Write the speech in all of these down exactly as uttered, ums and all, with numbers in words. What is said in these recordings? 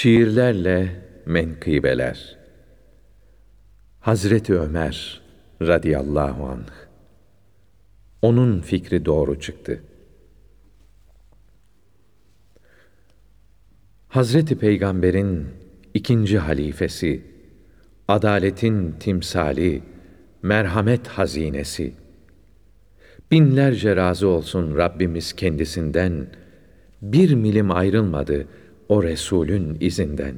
Şiirlerle menkıbeler. Hazreti Ömer radıyallahu anh. Onun fikri doğru çıktı. Hazreti Peygamber'in ikinci halifesi, adaletin timsali, merhamet hazinesi. Binlerce razı olsun Rabbimiz kendisinden, bir milim ayrılmadı o Resulün izinden.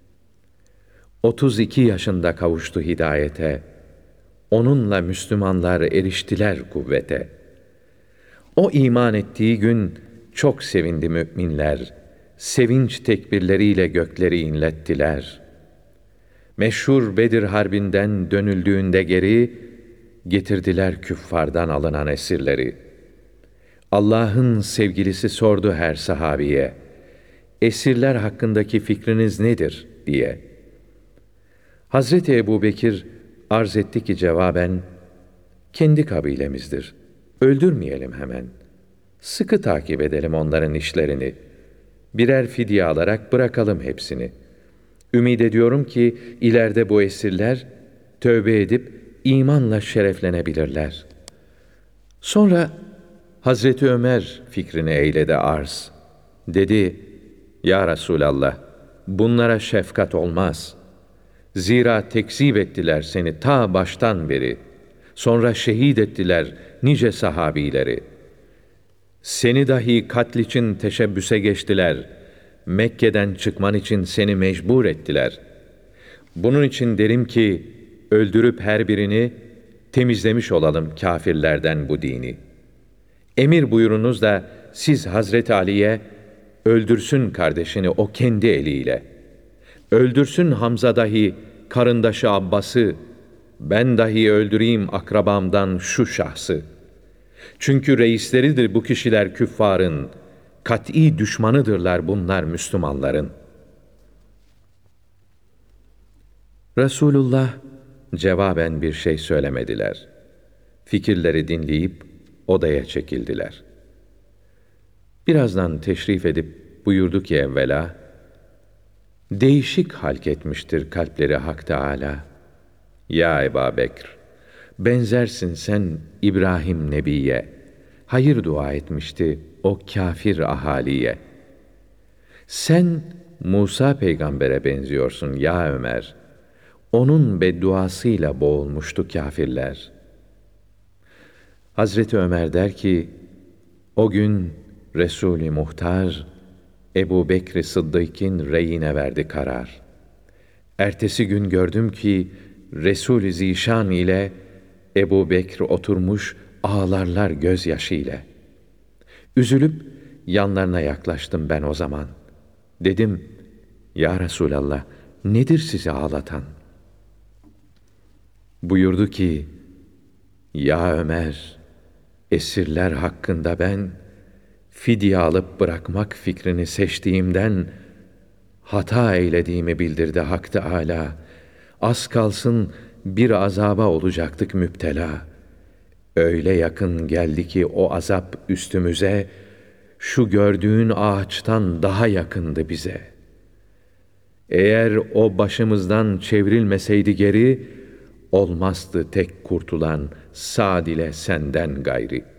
Otuz iki yaşında kavuştu hidayete, onunla Müslümanlar eriştiler kuvvete. O iman ettiği gün çok sevindi müminler, sevinç tekbirleriyle gökleri inlettiler. Meşhur Bedir Harbi'nden dönüldüğünde geri, getirdiler küffardan alınan esirleri. Allah'ın sevgilisi sordu her sahabiye, esirler hakkındaki fikriniz nedir diye. Hazreti Ebubekir arz etti ki cevaben, kendi kabilemizdir, öldürmeyelim hemen. Sıkı takip edelim onların işlerini. Birer fidye alarak bırakalım hepsini. Ümid ediyorum ki ileride bu esirler tövbe edip imanla şereflenebilirler. Sonra Hazreti Ömer fikrini eyledi arz. Dedi, ya Resulallah, bunlara şefkat olmaz. Zira tekzip ettiler seni ta baştan beri. Sonra şehit ettiler nice sahabileri. Seni dahi katl için teşebbüse geçtiler. Mekke'den çıkman için seni mecbur ettiler. Bunun için derim ki, öldürüp her birini temizlemiş olalım kâfirlerden bu dini. Emir buyurunuz da siz Hazreti Ali'ye öldürsün kardeşini o kendi eliyle. Öldürsün Hamza dahi karındaşı Abbas'ı, ben dahi öldüreyim akrabamdan şu şahsı. Çünkü reisleridir bu kişiler küffarın, kat'i düşmanıdırlar bunlar Müslümanların. Resulullah cevaben bir şey söylemediler. Fikirleri dinleyip odaya çekildiler. Birazdan teşrif edip buyurdu ki evvela, değişik halk etmiştir kalpleri Hak Teâlâ. Ya Ebu Bekr, benzersin sen İbrahim Nebi'ye, hayır dua etmişti o kâfir ahaliye. Sen Musa peygambere benziyorsun ya Ömer, onun bedduasıyla boğulmuştu kâfirler. Hazreti Ömer der ki, o gün Resul-i Muhtar, Ebu Bekr Sıddık'ın reyine verdi karar. Ertesi gün gördüm ki, Resul-i Zişan ile Ebu Bekr oturmuş ağlarlar gözyaşı ile. Üzülüp yanlarına yaklaştım ben o zaman. Dedim, ya Resulallah, nedir sizi ağlatan? Buyurdu ki, ya Ömer, esirler hakkında ben, fidye alıp bırakmak fikrini seçtiğimden, hata eylediğimi bildirdi Hak Teâlâ. Az kalsın bir azaba olacaktık müptela. Öyle yakın geldi ki o azap üstümüze, şu gördüğün ağaçtan daha yakındı bize. Eğer o başımızdan çevrilmeseydi geri, olmazdı tek kurtulan Sa'd ile senden gayri.